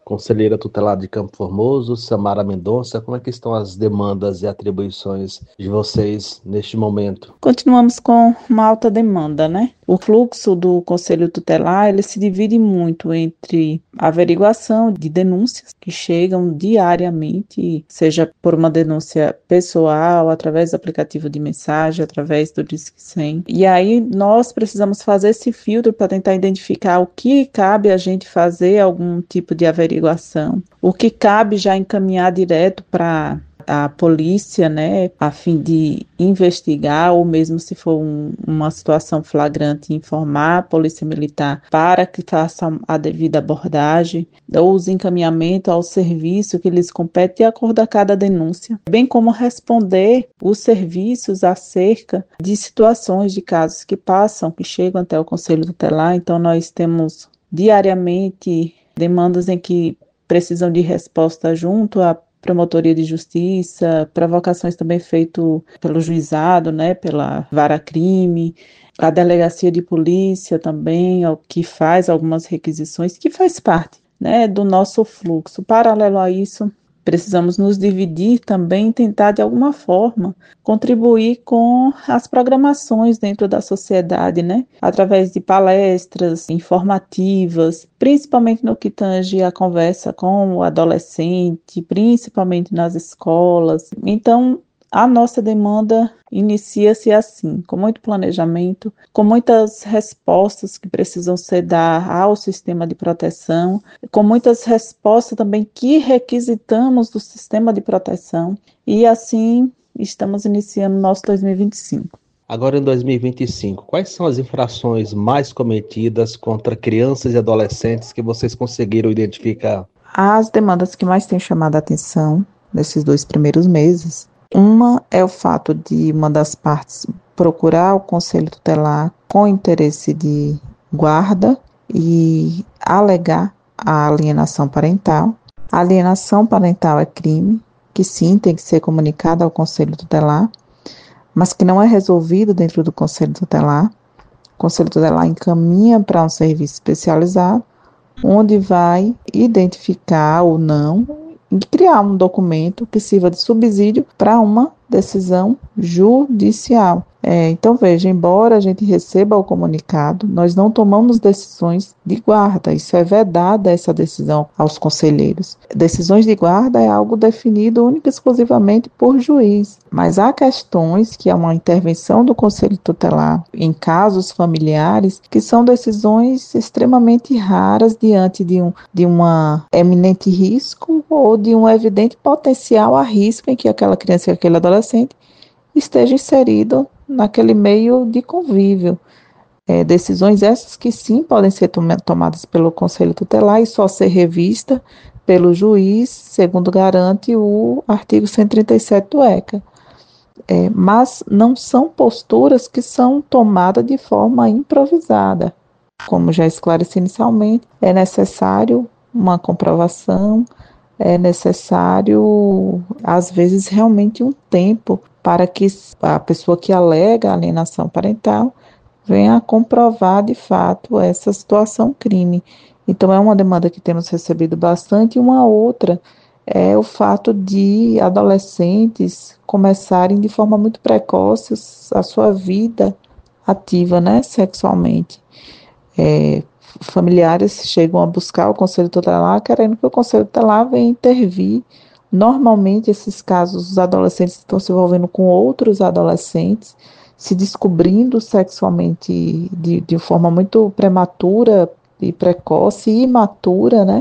conselheira tutelar de Campo Formoso, Samara Mendonça. Como é que estão as demandas e atribuições de vocês neste momento? Continuamos com uma alta demanda, né? O fluxo do Conselho Tutelar, ele se divide muito entre a averiguação de denúncias que chegam diariamente, seja por uma denúncia pessoal, através do aplicativo de mensagem, através do Disque 100. E aí nós precisamos fazer esse filtro para tentar identificar o que cabe a gente fazer algum tipo de averiguação, o que cabe já encaminhar direto para a polícia, né, a fim de investigar, ou mesmo se for uma situação flagrante, informar a polícia militar para que faça a devida abordagem, ou os encaminhamentos ao serviço que lhes compete de acordo a cada denúncia, bem como responder os serviços acerca de situações de casos que passam, que chegam até o Conselho Tutelar. Então nós temos diariamente demandas em que precisam de resposta junto à Promotoria de Justiça, provocações também feitas pelo juizado, né, pela vara-crime, a delegacia de polícia também, que faz algumas requisições, que faz parte, né, do nosso fluxo. Paralelo a isso, precisamos nos dividir também, tentar de alguma forma contribuir com as programações dentro da sociedade, né? Através de palestras informativas, principalmente no que tange a conversa com o adolescente, principalmente nas escolas. Então, a nossa demanda inicia-se assim, com muito planejamento, com muitas respostas que precisam ser dadas ao sistema de proteção, com muitas respostas também que requisitamos do sistema de proteção, e assim estamos iniciando nosso 2025. Agora em 2025, quais são as infrações mais cometidas contra crianças e adolescentes que vocês conseguiram identificar? As demandas que mais têm chamado a atenção nesses 2 primeiros meses, uma é o fato de uma das partes procurar o Conselho Tutelar com interesse de guarda e alegar a alienação parental. A alienação parental é crime, que sim, tem que ser comunicado ao Conselho Tutelar, mas que não é resolvido dentro do Conselho Tutelar. O Conselho Tutelar encaminha para um serviço especializado, onde vai identificar ou não e criar um documento que sirva de subsídio para uma decisão judicial. Então, veja, embora a gente receba o comunicado, nós não tomamos decisões de guarda. Isso é vedada, essa decisão aos conselheiros. Decisões de guarda é algo definido única e exclusivamente por juiz. Mas há questões que é uma intervenção do Conselho Tutelar em casos familiares que são decisões extremamente raras diante de uma eminente risco ou de um evidente potencial a risco em que aquela criança e aquele adolescente esteja inserido naquele meio de convívio. Decisões essas que sim podem ser tomadas pelo Conselho Tutelar e só ser revista pelo juiz, segundo garante o artigo 137 do ECA. Mas não são posturas que são tomadas de forma improvisada. Como já esclareci inicialmente, é necessário uma comprovação, é necessário, às vezes, realmente um tempo para que a pessoa que alega alienação parental venha a comprovar de fato essa situação crime. Então, é uma demanda que temos recebido bastante. E uma outra é o fato de adolescentes começarem de forma muito precoce a sua vida ativa, né, sexualmente. Familiares chegam a buscar o Conselho Tutelar querendo que o Conselho Tutelar venha intervir. Normalmente, esses casos, os adolescentes estão se envolvendo com outros adolescentes, se descobrindo sexualmente de forma muito prematura e precoce e imatura, né?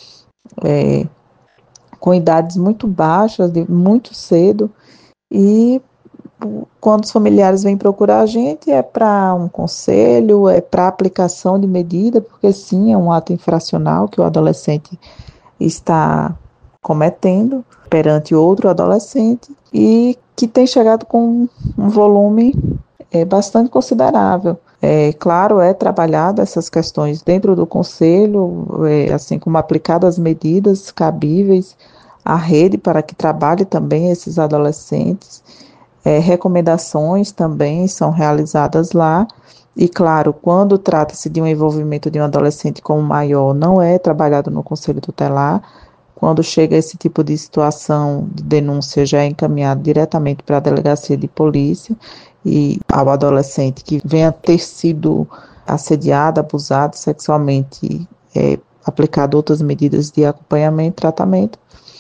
Com idades muito baixas, muito cedo, e quando os familiares vêm procurar a gente é para um conselho, é para aplicação de medida, porque sim, é um ato infracional que o adolescente está cometendo perante outro adolescente e que tem chegado com um volume bastante considerável. Claro, trabalhado essas questões dentro do conselho, assim como aplicadas as medidas cabíveis à rede para que trabalhe também esses adolescentes. Recomendações também são realizadas lá E claro, quando trata-se de um envolvimento de um adolescente como maior, não é trabalhado no conselho tutelar. Quando chega esse tipo de situação de denúncia, já é encaminhado diretamente para a delegacia de polícia e ao adolescente que venha ter sido assediado, abusado sexualmente, aplicado outras medidas de acompanhamento e tratamento.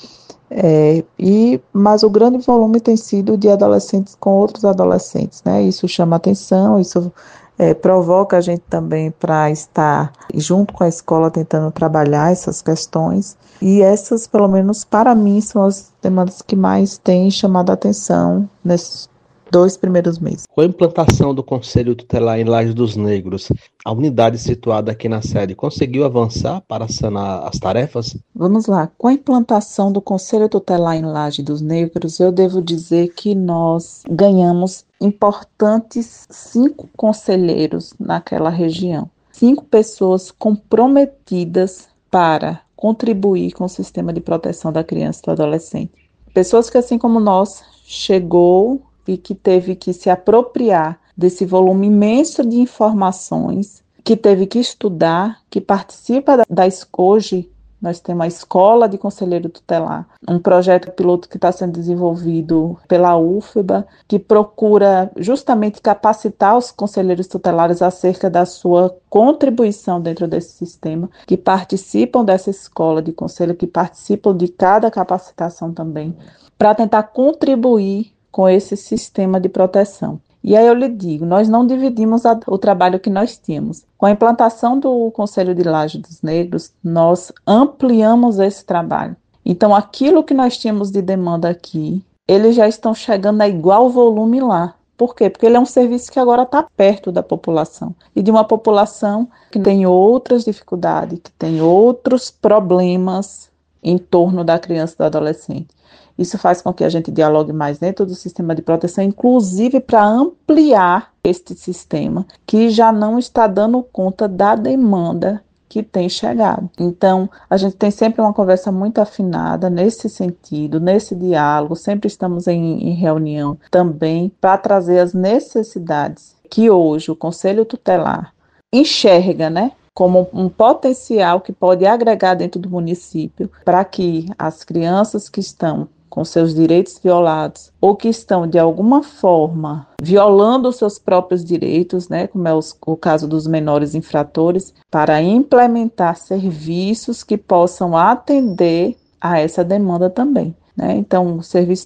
Mas o grande volume tem sido de adolescentes com outros adolescentes, né? Isso chama atenção, isso provoca a gente também para estar junto com a escola tentando trabalhar essas questões. E essas, pelo menos para mim, são as demandas que mais têm chamado a atenção nesses 2 primeiros meses. Com a implantação do Conselho Tutelar em Laje dos Negros, a unidade situada aqui na sede conseguiu avançar para sanar as tarefas? Vamos lá, com a implantação do Conselho Tutelar em Laje dos Negros, eu devo dizer que nós ganhamos importantes 5 conselheiros naquela região. 5 pessoas comprometidas para contribuir com o sistema de proteção da criança e do adolescente. Pessoas que, assim como nós, chegou e que teve que se apropriar desse volume imenso de informações, que teve que estudar, que participa hoje nós temos a Escola de Conselheiro Tutelar, um projeto piloto que está sendo desenvolvido pela UFBA, que procura justamente capacitar os conselheiros tutelares acerca da sua contribuição dentro desse sistema, que participam dessa escola de conselho, que participam de cada capacitação também, para tentar contribuir com esse sistema de proteção. E aí eu lhe digo, nós não dividimos o trabalho que nós tínhamos. Com a implantação do Conselho de Laje dos Negros, nós ampliamos esse trabalho. Então, aquilo que nós tínhamos de demanda aqui, eles já estão chegando a igual volume lá. Por quê? Porque ele é um serviço que agora está perto da população. E de uma população que tem outras dificuldades, que tem outros problemas em torno da criança e do adolescente. Isso faz com que a gente dialogue mais dentro do sistema de proteção, inclusive para ampliar este sistema, que já não está dando conta da demanda que tem chegado. Então, a gente tem sempre uma conversa muito afinada nesse sentido, nesse diálogo, sempre estamos em reunião também para trazer as necessidades que hoje o Conselho Tutelar enxerga, né? Como um potencial que pode agregar dentro do município para que as crianças que estão com seus direitos violados ou que estão de alguma forma violando os seus próprios direitos, né, como é o caso dos menores infratores, para implementar serviços que possam atender a essa demanda também. Né? Então,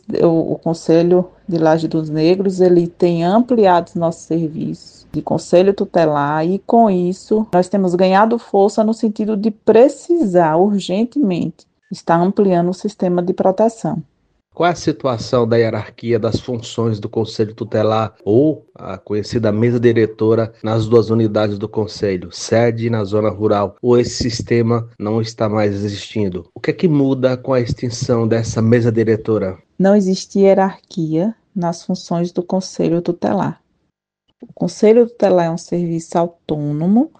o Conselho de Laje dos Negros, ele tem ampliado os nossos serviços de conselho tutelar e, com isso, nós temos ganhado força no sentido de precisar urgentemente estar ampliando o sistema de proteção. Qual é a situação da hierarquia das funções do Conselho Tutelar ou a conhecida mesa diretora nas 2 unidades do Conselho, sede e na zona rural, ou esse sistema não está mais existindo? O que é que muda com a extinção dessa mesa diretora? Não existe hierarquia nas funções do Conselho Tutelar. O Conselho Tutelar é um serviço autônomo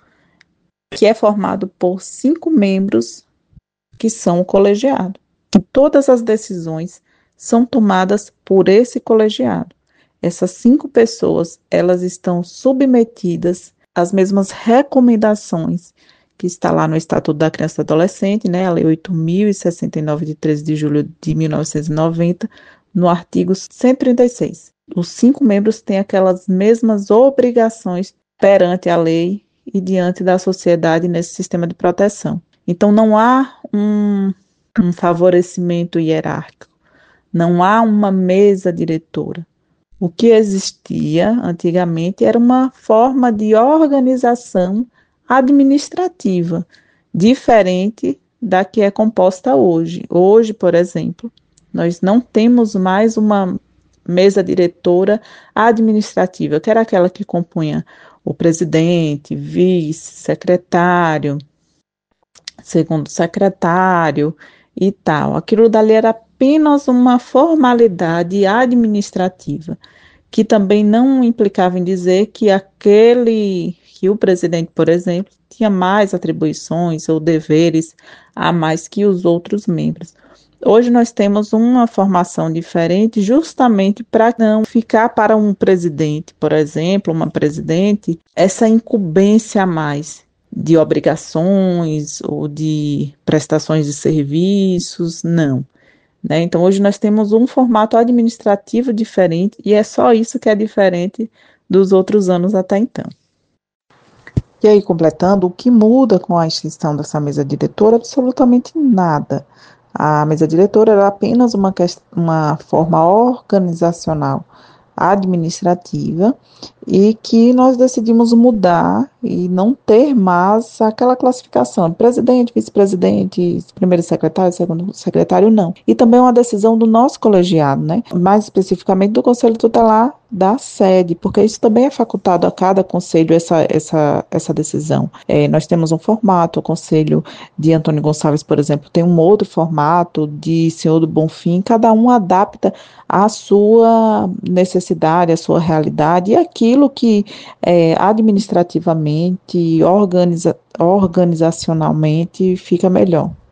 que é formado por 5 membros que são o colegiado. E todas as decisões são tomadas por esse colegiado. Essas 5 pessoas, elas estão submetidas às mesmas recomendações que está lá no Estatuto da Criança e do Adolescente, né, a Lei 8.069, de 13 de julho de 1990, no artigo 136. Os 5 membros têm aquelas mesmas obrigações perante a lei e diante da sociedade nesse sistema de proteção. Então, não há um favorecimento hierárquico. Não há uma mesa diretora. O que existia antigamente era uma forma de organização administrativa, diferente da que é composta hoje. Hoje, por exemplo, nós não temos mais uma mesa diretora administrativa, que era aquela que compunha o presidente, vice-secretário, segundo secretário e tal. Aquilo dali era apenas uma formalidade administrativa, que também não implicava em dizer que o presidente, por exemplo, tinha mais atribuições ou deveres a mais que os outros membros. Hoje nós temos uma formação diferente justamente para não ficar para um presidente, por exemplo, uma presidente, essa incumbência a mais de obrigações ou de prestações de serviços, não. Né? Então, hoje nós temos um formato administrativo diferente e é só isso que é diferente dos outros anos até então. E aí, completando, o que muda com a extinção dessa mesa diretora? Absolutamente nada. A mesa diretora era apenas uma forma organizacional administrativa e que nós decidimos mudar e não ter mais aquela classificação de presidente, vice-presidente, primeiro secretário, segundo secretário, não. E também uma decisão do nosso colegiado, né? Mais especificamente do Conselho Tutelar da sede, porque isso também é facultado a cada conselho essa decisão. Nós temos um formato, o conselho de Antônio Gonçalves, por exemplo, tem um outro formato, de Senhor do Bonfim, cada um adapta a sua necessidade, a sua realidade e aquilo que administrativamente, organizacionalmente fica melhor.